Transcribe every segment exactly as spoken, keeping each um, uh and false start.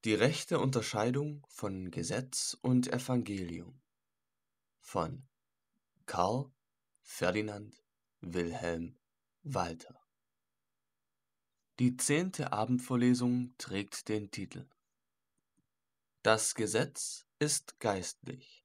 Die rechte Unterscheidung von Gesetz und Evangelium von Karl Ferdinand Wilhelm Walter. Die zehnte Abendvorlesung trägt den Titel Das Gesetz ist geistlich.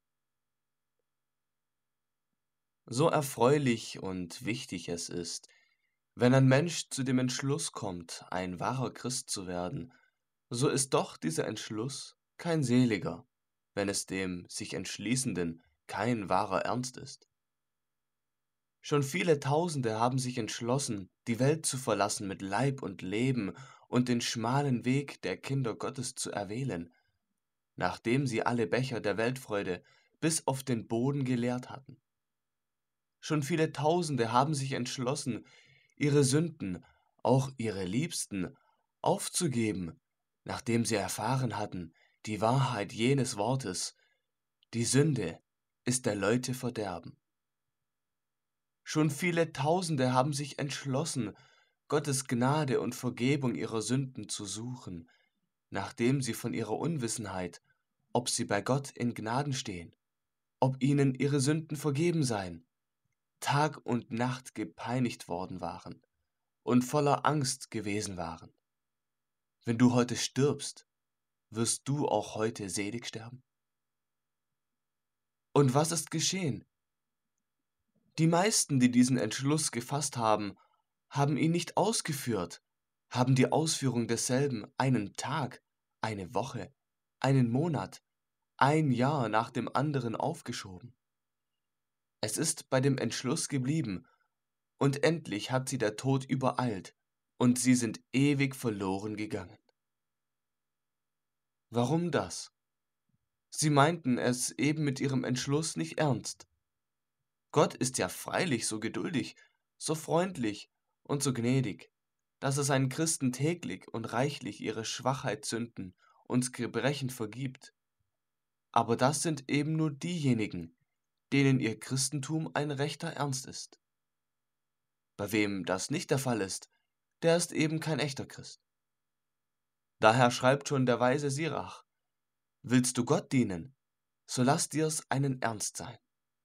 So erfreulich und wichtig es ist, wenn ein Mensch zu dem Entschluss kommt, ein wahrer Christ zu werden, so ist doch dieser Entschluss kein seliger, wenn es dem sich Entschließenden kein wahrer Ernst ist. Schon viele Tausende haben sich entschlossen, die Welt zu verlassen mit Leib und Leben und den schmalen Weg der Kinder Gottes zu erwählen, nachdem sie alle Becher der Weltfreude bis auf den Boden geleert hatten. Schon viele Tausende haben sich entschlossen, ihre Sünden, auch ihre Liebsten, aufzugeben, nachdem sie erfahren hatten, die Wahrheit jenes Wortes, die Sünde ist der Leute Verderben. Schon viele Tausende haben sich entschlossen, Gottes Gnade und Vergebung ihrer Sünden zu suchen, nachdem sie von ihrer Unwissenheit, ob sie bei Gott in Gnaden stehen, ob ihnen ihre Sünden vergeben seien, Tag und Nacht gepeinigt worden waren und voller Angst gewesen waren. Wenn du heute stirbst, wirst du auch heute selig sterben? Und was ist geschehen? Die meisten, die diesen Entschluss gefasst haben, haben ihn nicht ausgeführt, haben die Ausführung desselben einen Tag, eine Woche, einen Monat, ein Jahr nach dem anderen aufgeschoben. Es ist bei dem Entschluss geblieben, und endlich hat sie der Tod übereilt, und sie sind ewig verloren gegangen. Warum das? Sie meinten es eben mit ihrem Entschluss nicht ernst. Gott ist ja freilich so geduldig, so freundlich und so gnädig, dass er seinen Christen täglich und reichlich ihre Schwachheit, Sünden und Gebrechen vergibt. Aber das sind eben nur diejenigen, denen ihr Christentum ein rechter Ernst ist. Bei wem das nicht der Fall ist, der ist eben kein echter Christ. Daher schreibt schon der weise Sirach: Willst du Gott dienen, so lass dir's einen Ernst sein.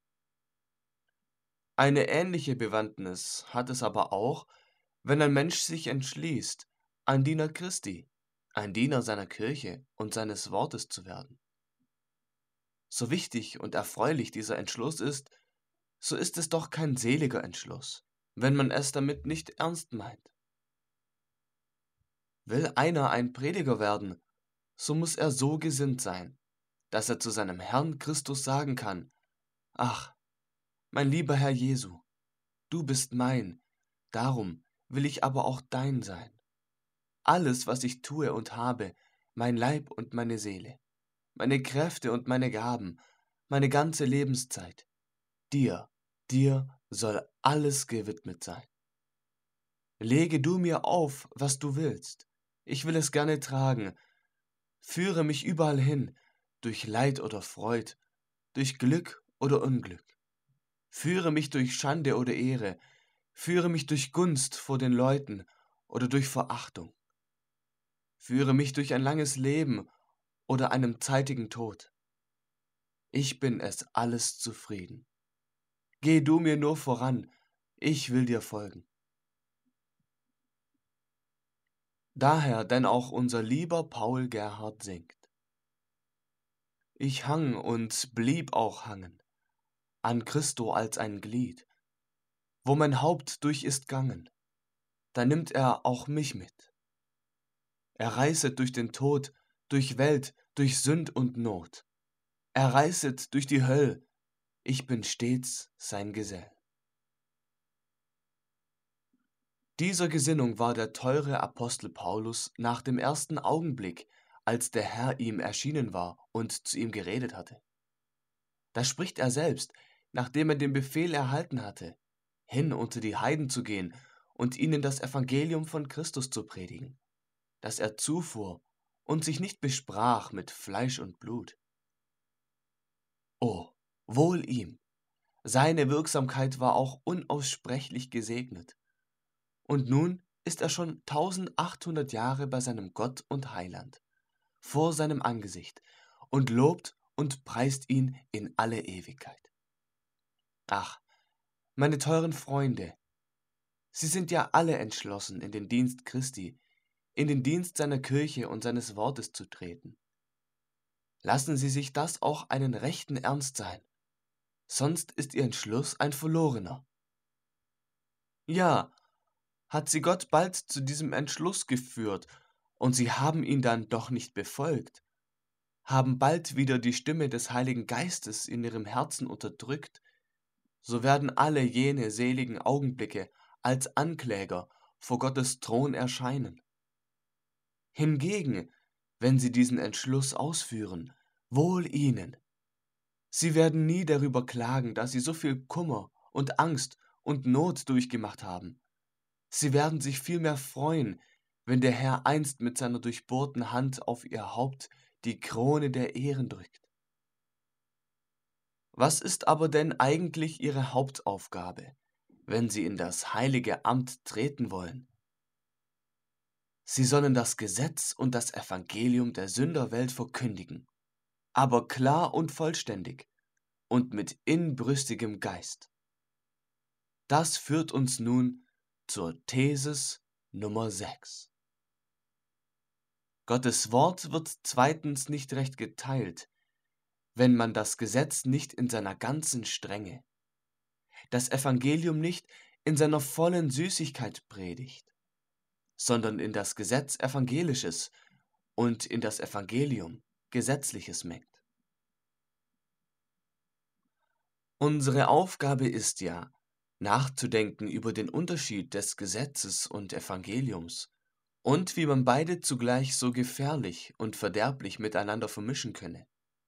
Eine ähnliche Bewandtnis hat es aber auch, wenn ein Mensch sich entschließt, ein Diener Christi, ein Diener seiner Kirche und seines Wortes zu werden. So wichtig und erfreulich dieser Entschluss ist, so ist es doch kein seliger Entschluss, wenn man es damit nicht ernst meint. Will einer ein Prediger werden, so muss er so gesinnt sein, dass er zu seinem Herrn Christus sagen kann: Ach, mein lieber Herr Jesu, du bist mein, darum will ich aber auch dein sein. Alles, was ich tue und habe, mein Leib und meine Seele, meine Kräfte und meine Gaben, meine ganze Lebenszeit, dir, dir soll alles gewidmet sein. Lege du mir auf, was du willst, ich will es gerne tragen, führe mich überall hin, durch Leid oder Freud, durch Glück oder Unglück. Führe mich durch Schande oder Ehre, führe mich durch Gunst vor den Leuten oder durch Verachtung. Führe mich durch ein langes Leben oder einem zeitigen Tod. Ich bin es alles zufrieden. Geh du mir nur voran, ich will dir folgen. Daher denn auch unser lieber Paul Gerhard singt: Ich hang und blieb auch hangen an Christo als ein Glied, wo mein Haupt durch ist gangen, da nimmt er auch mich mit. Er reißet durch den Tod, durch Welt, durch Sünd und Not. Er reißet durch die Höll, ich bin stets sein Gesell. Dieser Gesinnung war der teure Apostel Paulus nach dem ersten Augenblick, als der Herr ihm erschienen war und zu ihm geredet hatte. Da spricht er selbst, nachdem er den Befehl erhalten hatte, hin unter die Heiden zu gehen und ihnen das Evangelium von Christus zu predigen, dass er zufuhr und sich nicht besprach mit Fleisch und Blut. Oh, wohl ihm! Seine Wirksamkeit war auch unaussprechlich gesegnet. Und nun ist er schon tausendachthundert Jahre bei seinem Gott und Heiland. vor seinem Angesicht und lobt und preist ihn in alle Ewigkeit. Ach, meine teuren Freunde, Sie sind ja alle entschlossen, in den Dienst Christi, in den Dienst seiner Kirche und seines Wortes zu treten. Lassen Sie sich das auch einen rechten Ernst sein, sonst ist Ihr Entschluss ein verlorener. Ja, hat Sie Gott bald zu diesem Entschluss geführt, und Sie haben ihn dann doch nicht befolgt, haben bald wieder die Stimme des Heiligen Geistes in Ihrem Herzen unterdrückt, so werden alle jene seligen Augenblicke als Ankläger vor Gottes Thron erscheinen. Hingegen, wenn Sie diesen Entschluss ausführen, wohl Ihnen. Sie werden nie darüber klagen, dass Sie so viel Kummer und Angst und Not durchgemacht haben. Sie werden sich vielmehr freuen, wenn der Herr einst mit seiner durchbohrten Hand auf Ihr Haupt die Krone der Ehren drückt. Was ist aber denn eigentlich Ihre Hauptaufgabe, wenn Sie in das heilige Amt treten wollen? Sie sollen das Gesetz und das Evangelium der Sünderwelt verkündigen, aber klar und vollständig und mit inbrünstigem Geist. Das führt uns nun zur Thesis Nummer sechs. Gottes Wort wird zweitens nicht recht geteilt, wenn man das Gesetz nicht in seiner ganzen Strenge, das Evangelium nicht in seiner vollen Süßigkeit predigt, sondern in das Gesetz Evangelisches und in das Evangelium Gesetzliches mengt. Unsere Aufgabe ist ja, nachzudenken über den Unterschied des Gesetzes und Evangeliums und wie man beide zugleich so gefährlich und verderblich miteinander vermischen könne.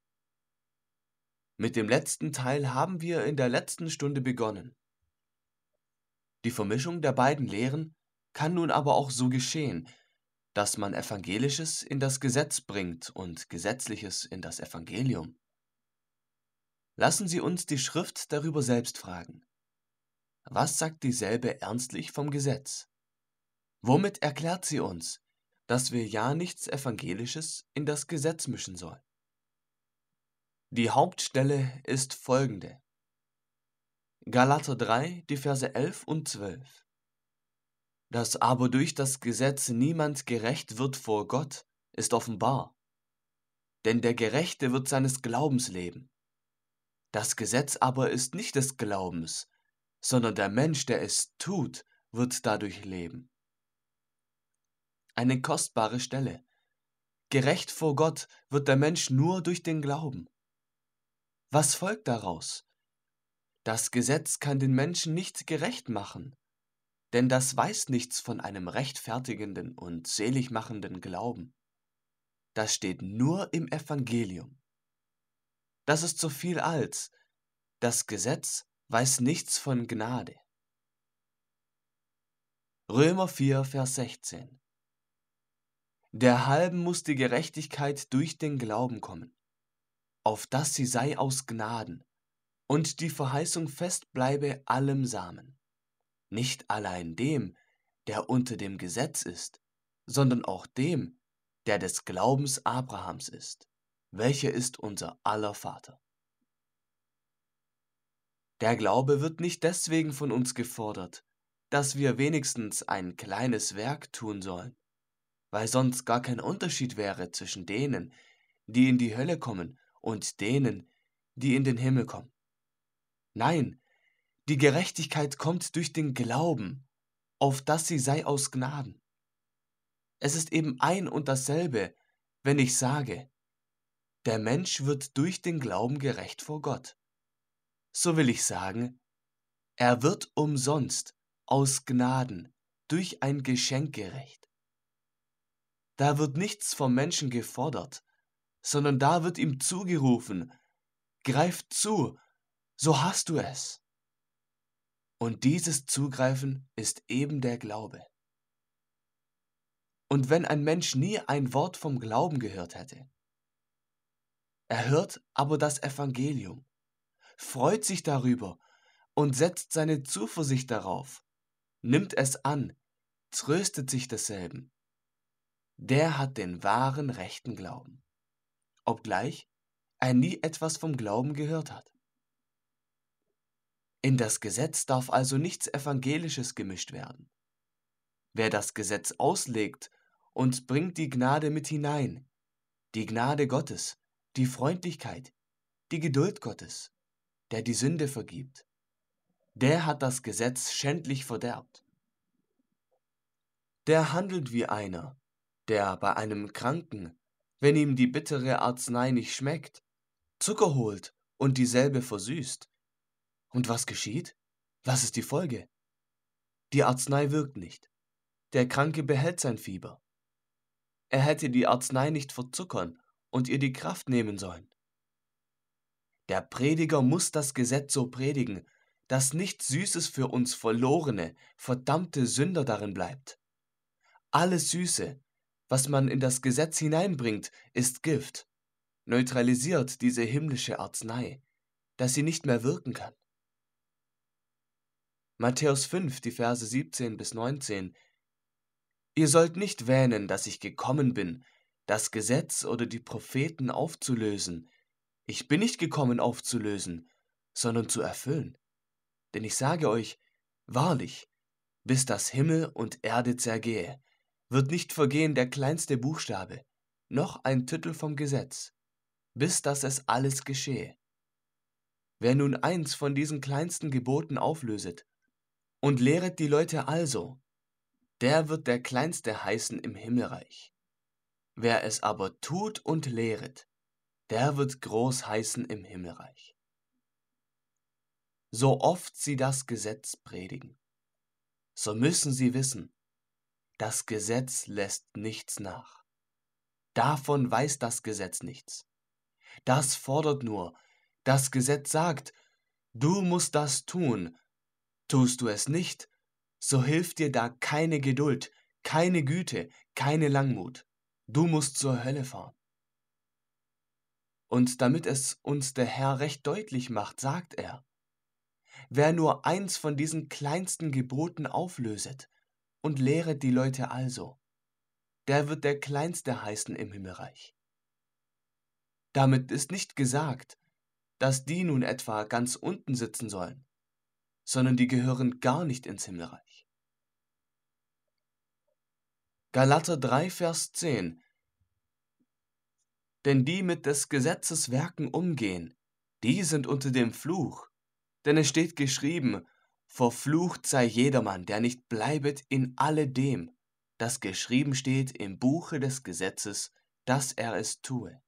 Mit dem letzten Teil haben wir in der letzten Stunde begonnen. Die Vermischung der beiden Lehren kann nun aber auch so geschehen, dass man Evangelisches in das Gesetz bringt und Gesetzliches in das Evangelium. Lassen Sie uns die Schrift darüber selbst fragen. Was sagt dieselbe ernstlich vom Gesetz? Womit erklärt sie uns, dass wir ja nichts Evangelisches in das Gesetz mischen sollen? Die Hauptstelle ist folgende. Galater drei, die Verse elf und zwölf. Dass aber durch das Gesetz niemand gerecht wird vor Gott, ist offenbar. Denn der Gerechte wird seines Glaubens leben. Das Gesetz aber ist nicht des Glaubens, sondern der Mensch, der es tut, wird dadurch leben. Eine kostbare Stelle. Gerecht vor Gott wird der Mensch nur durch den Glauben. Was folgt daraus? Das Gesetz kann den Menschen nicht gerecht machen, denn das weiß nichts von einem rechtfertigenden und seligmachenden Glauben. Das steht nur im Evangelium. Das ist so viel als, das Gesetz weiß nichts von Gnade. Römer vier, Vers sechzehn. Derhalben muss die Gerechtigkeit durch den Glauben kommen, auf dass sie sei aus Gnaden, und die Verheißung fest bleibe allem Samen. Nicht allein dem, der unter dem Gesetz ist, sondern auch dem, der des Glaubens Abrahams ist, welcher ist unser aller Vater. Der Glaube wird nicht deswegen von uns gefordert, dass wir wenigstens ein kleines Werk tun sollen, weil sonst gar kein Unterschied wäre zwischen denen, die in die Hölle kommen, und denen, die in den Himmel kommen. Nein, die Gerechtigkeit kommt durch den Glauben, auf dass sie sei aus Gnaden. Es ist eben ein und dasselbe, wenn ich sage, der Mensch wird durch den Glauben gerecht vor Gott. So will ich sagen, er wird umsonst aus Gnaden durch ein Geschenk gerecht. Da wird nichts vom Menschen gefordert, sondern da wird ihm zugerufen, greif zu, so hast du es. Und dieses Zugreifen ist eben der Glaube. Und wenn ein Mensch nie ein Wort vom Glauben gehört hätte, er hört aber das Evangelium, freut sich darüber und setzt seine Zuversicht darauf, nimmt es an, tröstet sich desselben, der hat den wahren, rechten Glauben, obgleich er nie etwas vom Glauben gehört hat. In das Gesetz darf also nichts Evangelisches gemischt werden. Wer das Gesetz auslegt und bringt die Gnade mit hinein, die Gnade Gottes, die Freundlichkeit, die Geduld Gottes, der die Sünde vergibt, der hat das Gesetz schändlich verderbt. Der handelt wie einer, der bei einem Kranken, wenn ihm die bittere Arznei nicht schmeckt, Zucker holt und dieselbe versüßt. Und was geschieht? Was ist die Folge? Die Arznei wirkt nicht. Der Kranke behält sein Fieber. Er hätte die Arznei nicht verzuckern und ihr die Kraft nehmen sollen. Der Prediger muss das Gesetz so predigen, dass nichts Süßes für uns verlorene, verdammte Sünder darin bleibt. Alles Süße, was man in das Gesetz hineinbringt, ist Gift, neutralisiert diese himmlische Arznei, dass sie nicht mehr wirken kann. Matthäus fünf, die Verse siebzehn bis neunzehn. Ihr sollt nicht wähnen, dass ich gekommen bin, das Gesetz oder die Propheten aufzulösen. Ich bin nicht gekommen aufzulösen, sondern zu erfüllen. Denn ich sage euch, wahrlich, bis das Himmel und Erde zergehe, wird nicht vergehen der kleinste Buchstabe, noch ein Tittel vom Gesetz, bis dass es alles geschehe. Wer nun eins von diesen kleinsten Geboten auflöset und lehret die Leute also, der wird der Kleinste heißen im Himmelreich. Wer es aber tut und lehret, der wird groß heißen im Himmelreich. So oft sie das Gesetz predigen, so müssen sie wissen, das Gesetz lässt nichts nach. Davon weiß das Gesetz nichts. Das fordert nur, das Gesetz sagt, du musst das tun. Tust du es nicht, so hilft dir da keine Geduld, keine Güte, keine Langmut. Du musst zur Hölle fahren. Und damit es uns der Herr recht deutlich macht, sagt er, wer nur eins von diesen kleinsten Geboten auflöset und lehret die Leute also, der wird der Kleinste heißen im Himmelreich. Damit ist nicht gesagt, dass die nun etwa ganz unten sitzen sollen, sondern die gehören gar nicht ins Himmelreich. Galater drei, Vers zehn. Denn die mit des Gesetzes Werken umgehen, die sind unter dem Fluch. Denn es steht geschrieben, verflucht sei jedermann, der nicht bleibet in alledem, das geschrieben steht im Buche des Gesetzes, dass er es tue.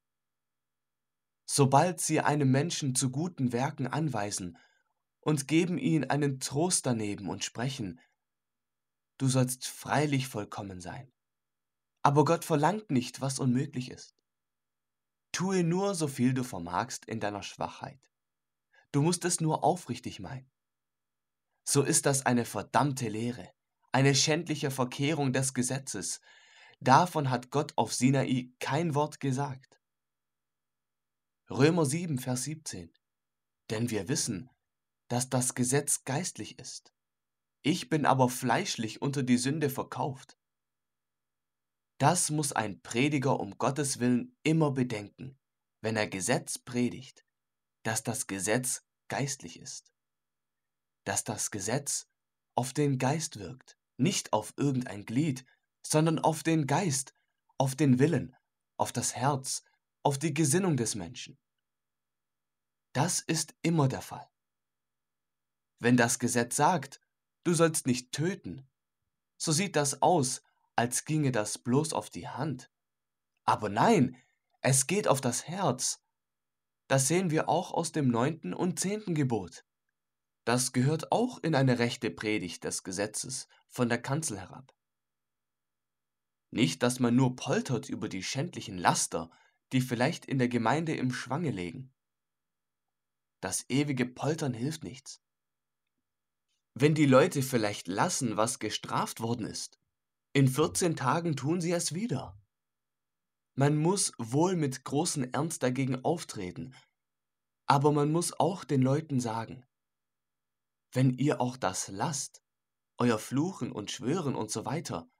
Sobald sie einem Menschen zu guten Werken anweisen und geben ihm einen Trost daneben und sprechen, du sollst freilich vollkommen sein. Aber Gott verlangt nicht, was unmöglich ist. Tue nur, so viel du vermagst in deiner Schwachheit. Du musst es nur aufrichtig meinen. So ist das eine verdammte Lehre, eine schändliche Verkehrung des Gesetzes. Davon hat Gott auf Sinai kein Wort gesagt. Römer sieben, Vers siebzehn. Denn wir wissen, dass das Gesetz geistlich ist. Ich bin aber fleischlich unter die Sünde verkauft. Das muss ein Prediger um Gottes Willen immer bedenken, wenn er Gesetz predigt, dass das Gesetz geistlich ist. Dass das Gesetz auf den Geist wirkt, nicht auf irgendein Glied, sondern auf den Geist, auf den Willen, auf das Herz, auf die Gesinnung des Menschen. Das ist immer der Fall. Wenn das Gesetz sagt, du sollst nicht töten, so sieht das aus, als ginge das bloß auf die Hand. Aber nein, es geht auf das Herz. Das sehen wir auch aus dem neunten und zehnten Gebot. Das gehört auch in eine rechte Predigt des Gesetzes von der Kanzel herab. Nicht, dass man nur poltert über die schändlichen Laster, die vielleicht in der Gemeinde im Schwange liegen. Das ewige Poltern hilft nichts. Wenn die Leute vielleicht lassen, was gestraft worden ist, in vierzehn Tagen tun sie es wieder. Man muss wohl mit großem Ernst dagegen auftreten, aber man muss auch den Leuten sagen, wenn ihr auch das lasst, euer Fluchen und Schwören und so weiter,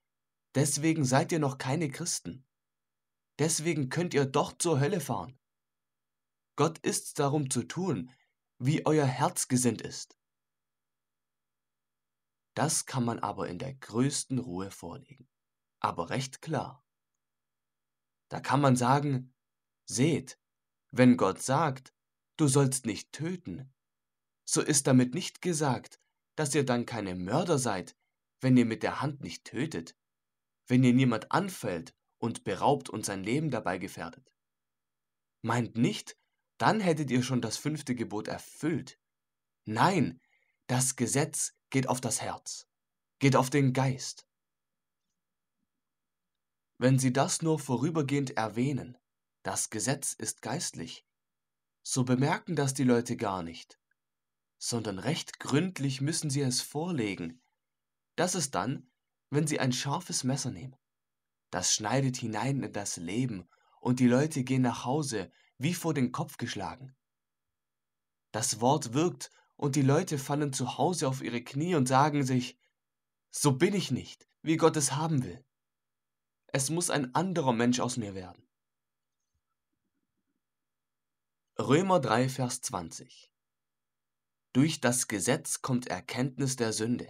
Deswegen seid ihr noch keine Christen. Deswegen könnt ihr doch zur Hölle fahren. Gott ist's darum zu tun, wie euer Herz gesinnt ist. Das kann man aber in der größten Ruhe vorlegen. Aber recht klar. Da kann man sagen, seht, wenn Gott sagt, du sollst nicht töten, so ist damit nicht gesagt, dass ihr dann keine Mörder seid, wenn ihr mit der Hand nicht tötet, wenn ihr niemand anfällt und beraubt und sein Leben dabei gefährdet. Meint nicht, dann hättet ihr schon das fünfte Gebot erfüllt. Nein, das Gesetz geht auf das Herz, geht auf den Geist. Wenn Sie das nur vorübergehend erwähnen, das Gesetz ist geistlich, so bemerken das die Leute gar nicht, sondern recht gründlich müssen Sie es vorlegen. Das ist dann, wenn Sie ein scharfes Messer nehmen. Das schneidet hinein in das Leben und die Leute gehen nach Hause, wie vor den Kopf geschlagen. Das Wort wirkt und die Leute fallen zu Hause auf ihre Knie und sagen sich, so bin ich nicht, wie Gott es haben will. Es muss ein anderer Mensch aus mir werden. Römer drei, Vers zwanzig. Durch das Gesetz kommt Erkenntnis der Sünde.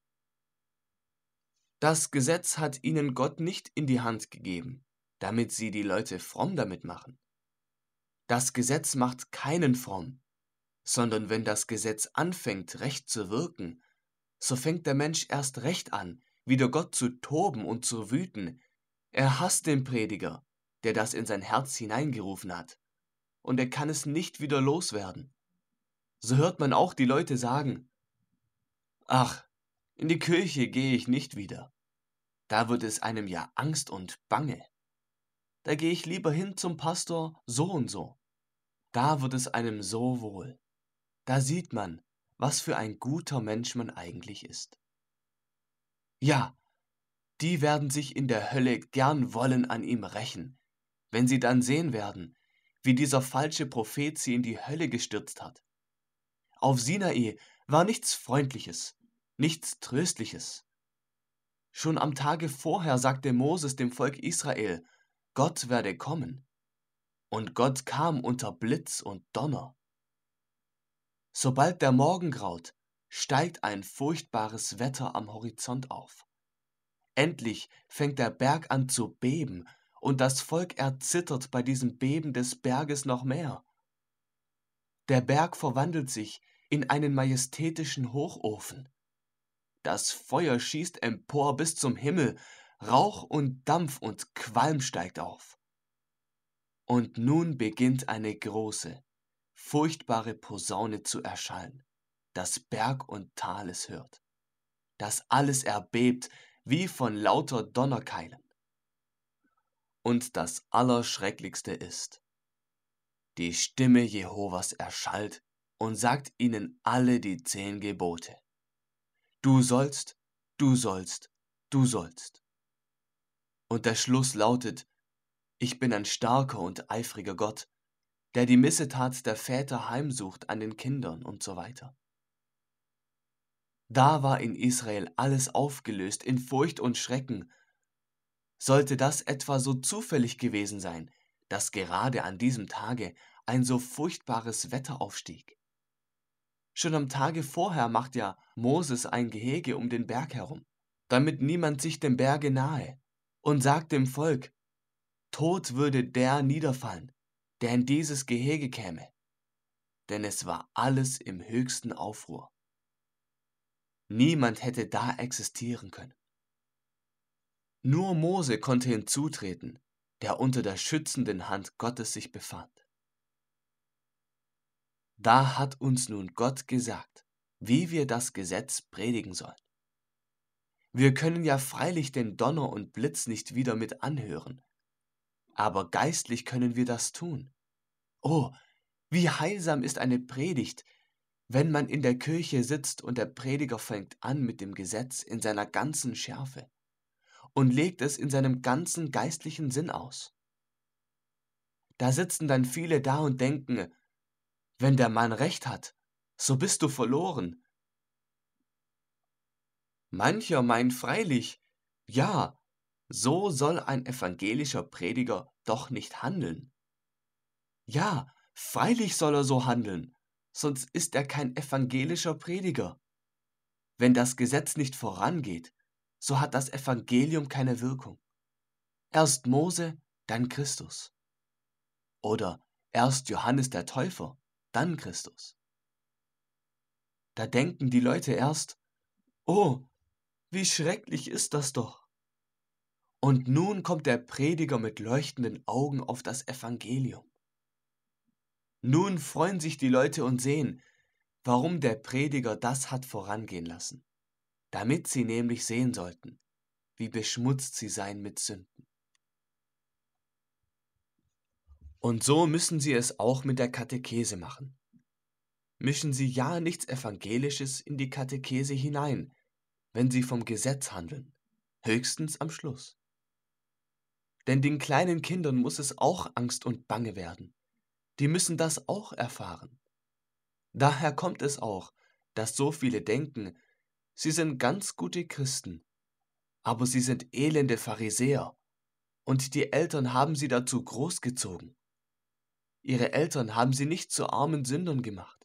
Das Gesetz hat ihnen Gott nicht in die Hand gegeben, damit sie die Leute fromm damit machen. Das Gesetz macht keinen fromm, sondern wenn das Gesetz anfängt, recht zu wirken, so fängt der Mensch erst recht an, wider Gott zu toben und zu wüten. Er hasst den Prediger, der das in sein Herz hineingerufen hat, und er kann es nicht wieder loswerden. So hört man auch die Leute sagen, ach, in die Kirche gehe ich nicht wieder. Da wird es einem ja Angst und Bange. Da gehe ich lieber hin zum Pastor so und so. Da wird es einem so wohl. Da sieht man, was für ein guter Mensch man eigentlich ist. Ja, die werden sich in der Hölle gern wollen an ihm rächen, wenn sie dann sehen werden, wie dieser falsche Prophet sie in die Hölle gestürzt hat. Auf Sinai war nichts Freundliches, nichts Tröstliches. Schon am Tage vorher sagte Moses dem Volk Israel, Gott werde kommen. Und Gott kam unter Blitz und Donner. Sobald der Morgen graut, steigt ein furchtbares Wetter am Horizont auf. Endlich fängt der Berg an zu beben, und das Volk erzittert bei diesem Beben des Berges noch mehr. Der Berg verwandelt sich in einen majestätischen Hochofen. Das Feuer schießt empor bis zum Himmel, Rauch und Dampf und Qualm steigt auf. Und nun beginnt eine große, furchtbare Posaune zu erschallen, dass Berg und Tal es hört, dass alles erbebt wie von lauter Donnerkeilen. Und das Allerschrecklichste ist, die Stimme Jehovas erschallt und sagt ihnen alle die zehn Gebote. Du sollst, du sollst, du sollst. Und der Schluss lautet, ich bin ein starker und eifriger Gott, der die Missetat der Väter heimsucht an den Kindern und so weiter. Da war in Israel alles aufgelöst in Furcht und Schrecken. Sollte das etwa so zufällig gewesen sein, dass gerade an diesem Tage ein so furchtbares Wetter aufstieg? Schon am Tage vorher macht ja Moses ein Gehege um den Berg herum, damit niemand sich dem Berge nahe, und sagt dem Volk, tot würde der niederfallen, der in dieses Gehege käme, denn es war alles im höchsten Aufruhr. Niemand hätte da existieren können. Nur Mose konnte hinzutreten, der unter der schützenden Hand Gottes sich befand. Da hat uns nun Gott gesagt, wie wir das Gesetz predigen sollen. Wir können ja freilich den Donner und Blitz nicht wieder mit anhören, aber geistlich können wir das tun. Oh, wie heilsam ist eine Predigt, wenn man in der Kirche sitzt und der Prediger fängt an mit dem Gesetz in seiner ganzen Schärfe und legt es in seinem ganzen geistlichen Sinn aus. Da sitzen dann viele da und denken, wenn der Mann recht hat, so bist du verloren. Mancher meint freilich, ja, So soll ein evangelischer Prediger doch nicht handeln. Ja, freilich soll er so handeln, sonst ist er kein evangelischer Prediger. Wenn das Gesetz nicht vorangeht, so hat das Evangelium keine Wirkung. Erst Mose, dann Christus. Oder erst Johannes der Täufer, dann Christus. Da denken die Leute erst, oh, wie schrecklich ist das doch. Und nun kommt der Prediger mit leuchtenden Augen auf das Evangelium. Nun freuen sich die Leute und sehen, warum der Prediger das hat vorangehen lassen, damit sie nämlich sehen sollten, wie beschmutzt sie seien mit Sünden. Und so müssen sie es auch mit der Katechese machen. Mischen sie ja nichts Evangelisches in die Katechese hinein, wenn sie vom Gesetz handeln, höchstens am Schluss. Denn den kleinen Kindern muss es auch Angst und Bange werden. Die müssen das auch erfahren. Daher kommt es auch, dass so viele denken, sie sind ganz gute Christen, aber sie sind elende Pharisäer und die Eltern haben sie dazu großgezogen. Ihre Eltern haben sie nicht zu armen Sündern gemacht.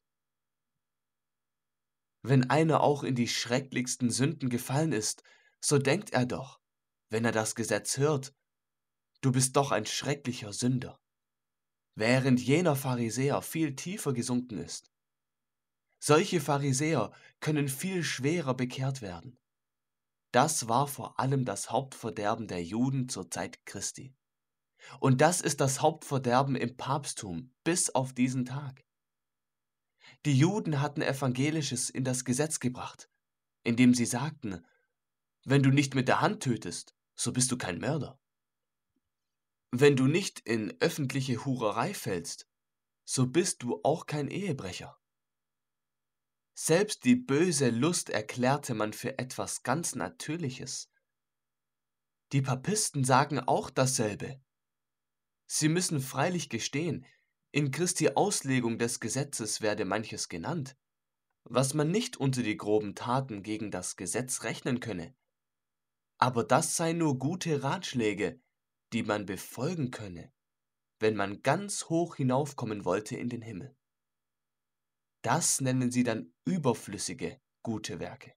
Wenn einer auch in die schrecklichsten Sünden gefallen ist, so denkt er doch, wenn er das Gesetz hört, du bist doch ein schrecklicher Sünder, während jener Pharisäer viel tiefer gesunken ist. Solche Pharisäer können viel schwerer bekehrt werden. Das war vor allem das Hauptverderben der Juden zur Zeit Christi. Und das ist das Hauptverderben im Papsttum bis auf diesen Tag. Die Juden hatten Evangelisches in das Gesetz gebracht, indem sie sagten, wenn du nicht mit der Hand tötest, so bist du kein Mörder. Wenn du nicht in öffentliche Hurerei fällst, so bist du auch kein Ehebrecher. Selbst die böse Lust erklärte man für etwas ganz Natürliches. Die Papisten sagen auch dasselbe. Sie müssen freilich gestehen, in Christi Auslegung des Gesetzes werde manches genannt, was man nicht unter die groben Taten gegen das Gesetz rechnen könne. Aber das seien nur gute Ratschläge, die man befolgen könne, wenn man ganz hoch hinaufkommen wollte in den Himmel. Das nennen sie dann überflüssige gute Werke.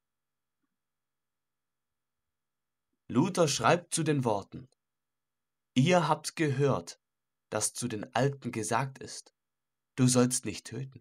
Luther schreibt zu den Worten: Ihr habt gehört, dass zu den Alten gesagt ist, du sollst nicht töten.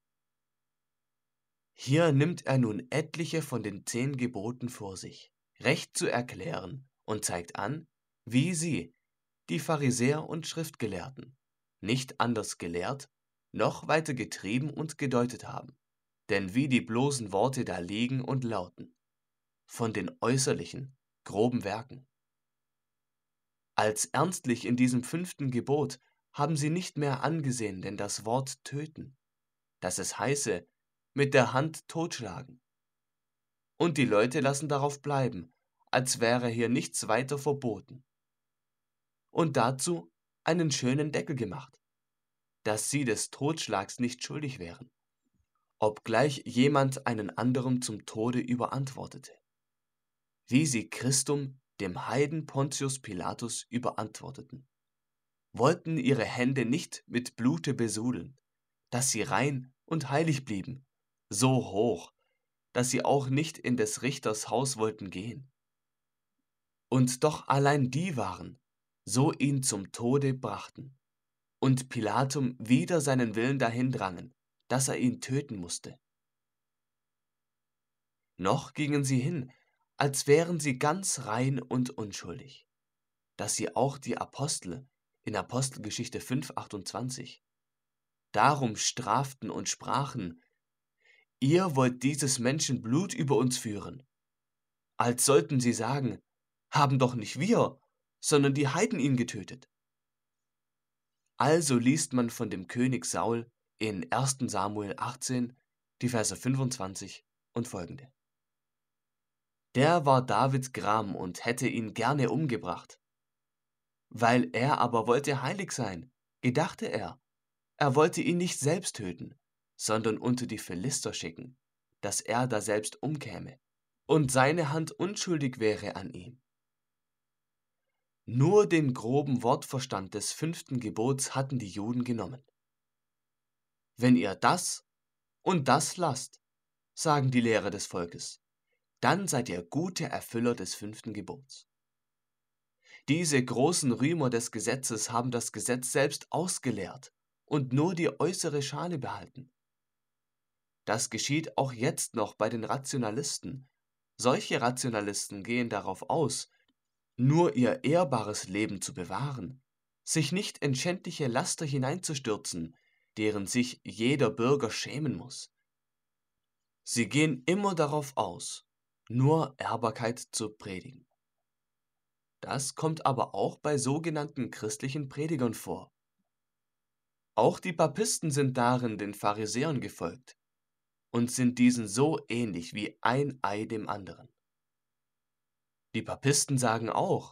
Hier nimmt er nun etliche von den zehn Geboten vor sich, recht zu erklären, und zeigt an, wie sie, die Pharisäer und Schriftgelehrten, nicht anders gelehrt, noch weiter getrieben und gedeutet haben. Denn wie die bloßen Worte da liegen und lauten, von den äußerlichen, groben Werken. Als ernstlich in diesem fünften Gebot haben sie nicht mehr angesehen, denn das Wort töten, dass es heiße, mit der Hand totschlagen. Und die Leute lassen darauf bleiben, als wäre hier nichts weiter verboten. Und dazu einen schönen Deckel gemacht, dass sie des Totschlags nicht schuldig wären, obgleich jemand einen anderen zum Tode überantwortete, wie sie Christum dem Heiden Pontius Pilatus überantworteten, wollten ihre Hände nicht mit Blute besudeln, dass sie rein und heilig blieben, so hoch, dass sie auch nicht in des Richters Haus wollten gehen. Und doch allein die waren, so ihn zum Tode brachten, und Pilatum wider seinen Willen dahin drangen, dass er ihn töten musste. Noch gingen sie hin, als wären sie ganz rein und unschuldig, dass sie auch die Apostel in Apostelgeschichte fünf achtundzwanzig darum straften und sprachen, ihr wollt dieses Menschen Blut über uns führen, als sollten sie sagen, haben doch nicht wir, sondern die Heiden ihn getötet. Also liest man von dem König Saul in erster Samuel achtzehn, die Verse fünfundzwanzig und folgende. Der war Davids Gram und hätte ihn gerne umgebracht. Weil er aber wollte heilig sein, gedachte er, er wollte ihn nicht selbst töten, sondern unter die Philister schicken, dass er daselbst umkäme und seine Hand unschuldig wäre an ihm. Nur den groben Wortverstand des fünften Gebots hatten die Juden genommen. Wenn ihr das und das lasst, sagen die Lehrer des Volkes, dann seid ihr gute Erfüller des fünften Gebots. Diese großen Rühmer des Gesetzes haben das Gesetz selbst ausgeleert und nur die äußere Schale behalten. Das geschieht auch jetzt noch bei den Rationalisten. Solche Rationalisten gehen darauf aus, nur ihr ehrbares Leben zu bewahren, sich nicht in schändliche Laster hineinzustürzen, deren sich jeder Bürger schämen muss. Sie gehen immer darauf aus, nur Ehrbarkeit zu predigen. Das kommt aber auch bei sogenannten christlichen Predigern vor. Auch die Papisten sind darin den Pharisäern gefolgt und sind diesen so ähnlich wie ein Ei dem anderen. Die Papisten sagen auch,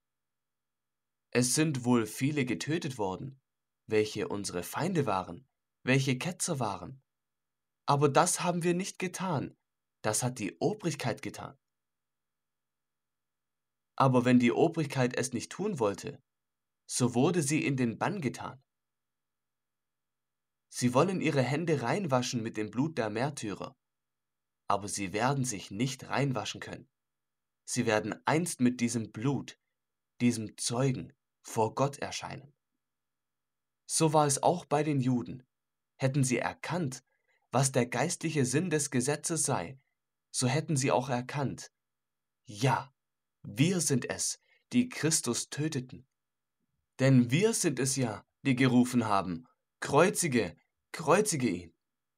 es sind wohl viele getötet worden, welche unsere Feinde waren, welche Ketzer waren. Aber das haben wir nicht getan, das hat die Obrigkeit getan. Aber wenn die Obrigkeit es nicht tun wollte, so wurde sie in den Bann getan. Sie wollen ihre Hände reinwaschen mit dem Blut der Märtyrer, aber sie werden sich nicht reinwaschen können. Sie werden einst mit diesem Blut, diesem Zeugen, vor Gott erscheinen. So war es auch bei den Juden. Hätten sie erkannt, was der geistliche Sinn des Gesetzes sei, so hätten sie auch erkannt, ja, wir sind es, die Christus töteten. Denn wir sind es ja, die gerufen haben, kreuzige, kreuzige ihn.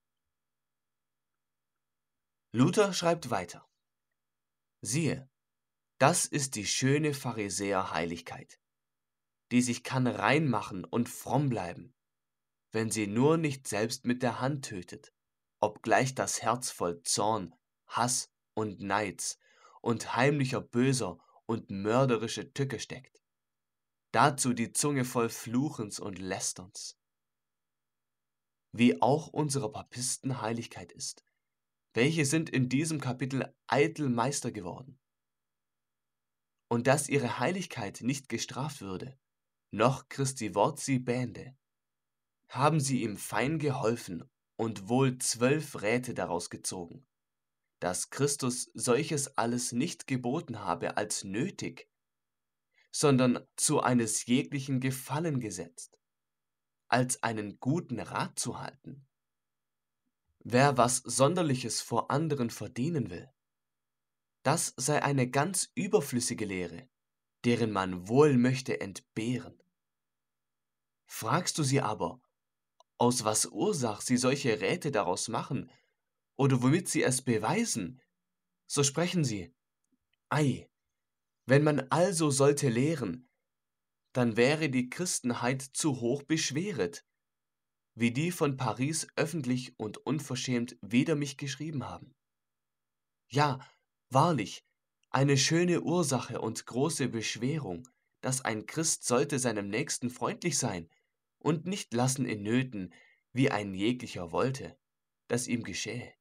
Luther schreibt weiter. Siehe, das ist die schöne Pharisäer-Heiligkeit, die sich kann reinmachen und fromm bleiben, wenn sie nur nicht selbst mit der Hand tötet, obgleich das Herz voll Zorn, Hass und Neids und heimlicher Böser und mörderische Tücke steckt. Dazu die Zunge voll Fluchens und Lästerns. Wie auch unsere Papisten Heiligkeit ist, welche sind in diesem Kapitel eitel Meister geworden. Und dass ihre Heiligkeit nicht gestraft würde, noch Christi Wort sie bähnde, haben sie ihm fein geholfen und wohl zwölf Räte daraus gezogen, dass Christus solches alles nicht geboten habe als nötig, sondern zu eines jeglichen Gefallen gesetzt, als einen guten Rat zu halten. Wer was Sonderliches vor anderen verdienen will, das sei eine ganz überflüssige Lehre, deren man wohl möchte entbehren. Fragst du sie aber, aus was Ursach sie solche Räte daraus machen oder womit sie es beweisen, so sprechen sie, ei, wenn man also sollte lehren, dann wäre die Christenheit zu hoch beschweret, wie die von Paris öffentlich und unverschämt wider mich geschrieben haben. Ja, wahrlich, eine schöne Ursache und große Beschwerung, dass ein Christ sollte seinem Nächsten freundlich sein und nicht lassen in Nöten, wie ein jeglicher wollte, dass ihm geschähe.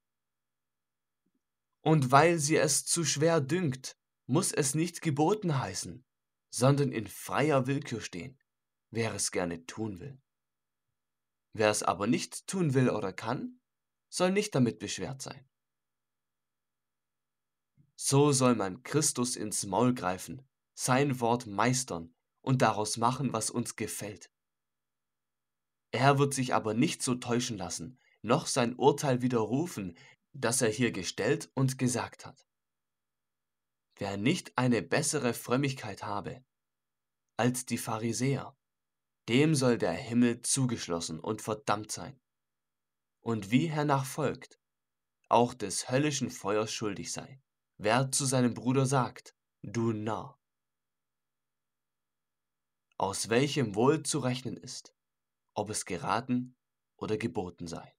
Und weil sie es zu schwer dünkt, muss es nicht geboten heißen, sondern in freier Willkür stehen, wer es gerne tun will. Wer es aber nicht tun will oder kann, soll nicht damit beschwert sein. So soll man Christus ins Maul greifen, sein Wort meistern und daraus machen, was uns gefällt. Er wird sich aber nicht so täuschen lassen, noch sein Urteil widerrufen, das er hier gestellt und gesagt hat. Wer nicht eine bessere Frömmigkeit habe als die Pharisäer, dem soll der Himmel zugeschlossen und verdammt sein. Und wie hernach folgt, auch des höllischen Feuers schuldig sei, wer zu seinem Bruder sagt, du Narr. Aus welchem wohl zu rechnen ist, ob es geraten oder geboten sei.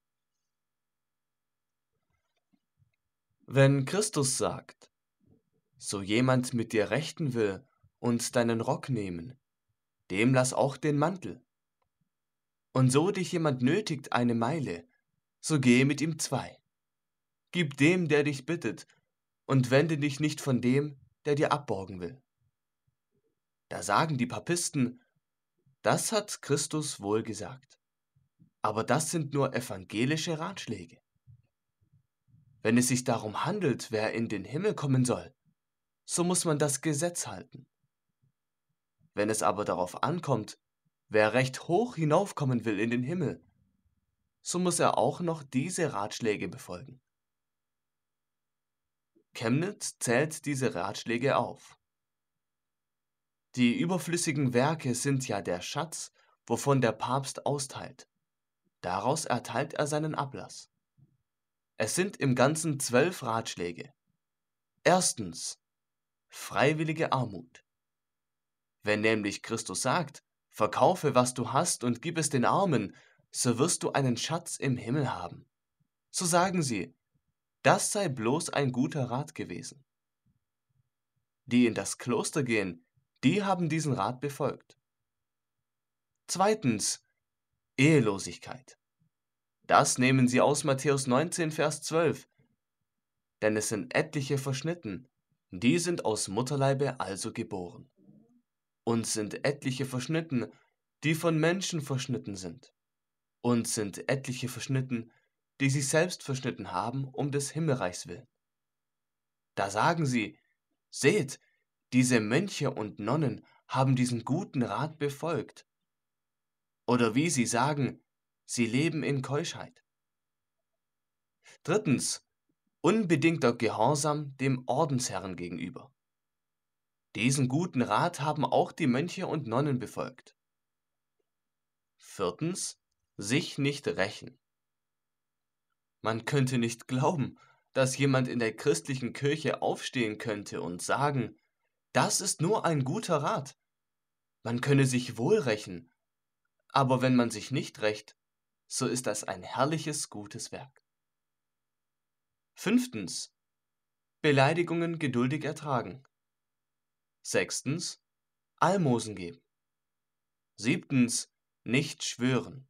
Wenn Christus sagt, so jemand mit dir rechten will und deinen Rock nehmen, dem lass auch den Mantel. Und so dich jemand nötigt eine Meile, so gehe mit ihm zwei. Gib dem, der dich bittet, und wende dich nicht von dem, der dir abborgen will. Da sagen die Papisten, das hat Christus wohl gesagt. Aber das sind nur evangelische Ratschläge. Wenn es sich darum handelt, wer in den Himmel kommen soll, so muss man das Gesetz halten. Wenn es aber darauf ankommt, wer recht hoch hinaufkommen will in den Himmel, so muss er auch noch diese Ratschläge befolgen. Chemnitz zählt diese Ratschläge auf. Die überflüssigen Werke sind ja der Schatz, wovon der Papst austeilt. Daraus erteilt er seinen Ablass. Es sind im Ganzen zwölf Ratschläge. Erstens, freiwillige Armut. Wenn nämlich Christus sagt, verkaufe, was du hast und gib es den Armen, so wirst du einen Schatz im Himmel haben. So sagen sie, das sei bloß ein guter Rat gewesen. Die in das Kloster gehen, die haben diesen Rat befolgt. Zweitens, Ehelosigkeit. Das nehmen sie aus Matthäus neunzehn, Vers zwölf. Denn es sind etliche verschnitten, die sind aus Mutterleibe also geboren. Und sind etliche verschnitten, die von Menschen verschnitten sind. Und sind etliche verschnitten, die sich selbst verschnitten haben, um des Himmelreichs willen. Da sagen sie, seht, diese Mönche und Nonnen haben diesen guten Rat befolgt. Oder wie sie sagen, sie leben in Keuschheit. Drittens, unbedingter Gehorsam dem Ordensherren gegenüber. Diesen guten Rat haben auch die Mönche und Nonnen befolgt. Viertens, sich nicht rächen. Man könnte nicht glauben, dass jemand in der christlichen Kirche aufstehen könnte und sagen, das ist nur ein guter Rat. Man könne sich wohl rächen, aber wenn man sich nicht rächt, so ist das ein herrliches, gutes Werk. Fünftens, Beleidigungen geduldig ertragen. Sechstens, Almosen geben. Siebtens, nicht schwören.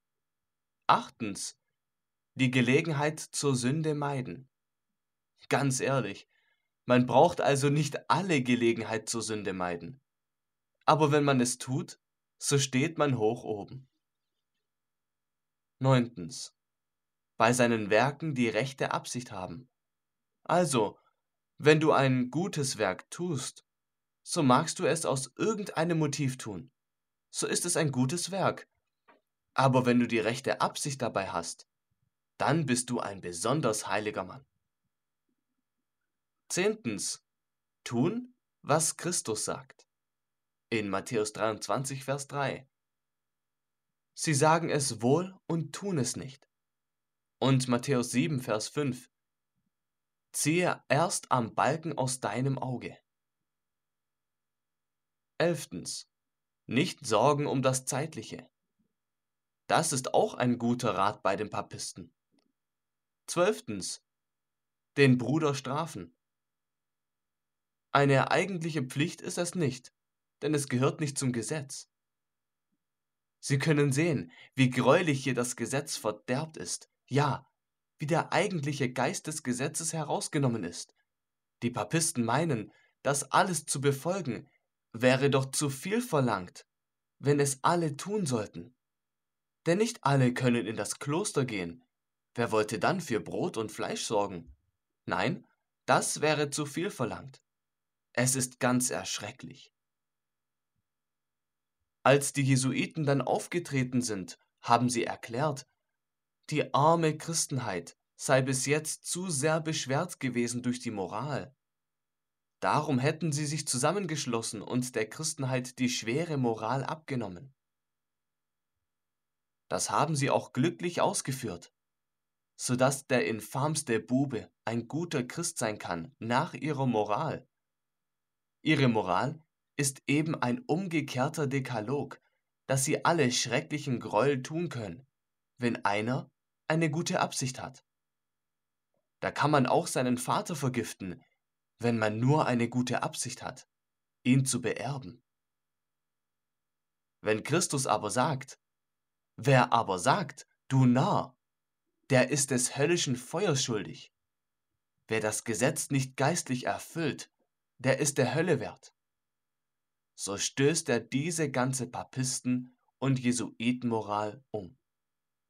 Achtens, die Gelegenheit zur Sünde meiden. Ganz ehrlich, man braucht also nicht alle Gelegenheit zur Sünde meiden. Aber wenn man es tut, so steht man hoch oben. Neuntens, bei seinen Werken die rechte Absicht haben. Also, wenn du ein gutes Werk tust, so magst du es aus irgendeinem Motiv tun. So ist es ein gutes Werk. Aber wenn du die rechte Absicht dabei hast, dann bist du ein besonders heiliger Mann. Zehntens, tun, was Christus sagt. In Matthäus dreiundzwanzig, Vers drei. Sie sagen es wohl und tun es nicht. Und Matthäus sieben, Vers fünf. Ziehe erst am Balken aus deinem Auge. Elftens, nicht sorgen um das Zeitliche. Das ist auch ein guter Rat bei den Papisten. Zwölftens, den Bruder strafen. Eine eigentliche Pflicht ist es nicht, denn es gehört nicht zum Gesetz. Sie können sehen, wie greulich hier das Gesetz verderbt ist, ja, wie der eigentliche Geist des Gesetzes herausgenommen ist. Die Papisten meinen, das alles zu befolgen, wäre doch zu viel verlangt, wenn es alle tun sollten. Denn nicht alle können in das Kloster gehen. Wer wollte dann für Brot und Fleisch sorgen? Nein, das wäre zu viel verlangt. Es ist ganz erschrecklich. Als die Jesuiten dann aufgetreten sind, haben sie erklärt, die arme Christenheit sei bis jetzt zu sehr beschwert gewesen durch die Moral. Darum hätten sie sich zusammengeschlossen und der Christenheit die schwere Moral abgenommen. Das haben sie auch glücklich ausgeführt, sodass der infamste Bube ein guter Christ sein kann nach ihrer Moral. Ihre Moral ist eben ein umgekehrter Dekalog, dass sie alle schrecklichen Gräuel tun können, wenn einer eine gute Absicht hat. Da kann man auch seinen Vater vergiften, wenn man nur eine gute Absicht hat, ihn zu beerben. Wenn Christus aber sagt, wer aber sagt, du Narr, der ist des höllischen Feuers schuldig. Wer das Gesetz nicht geistlich erfüllt, der ist der Hölle wert. so stößt er diese ganze Papisten- und Jesuitenmoral um.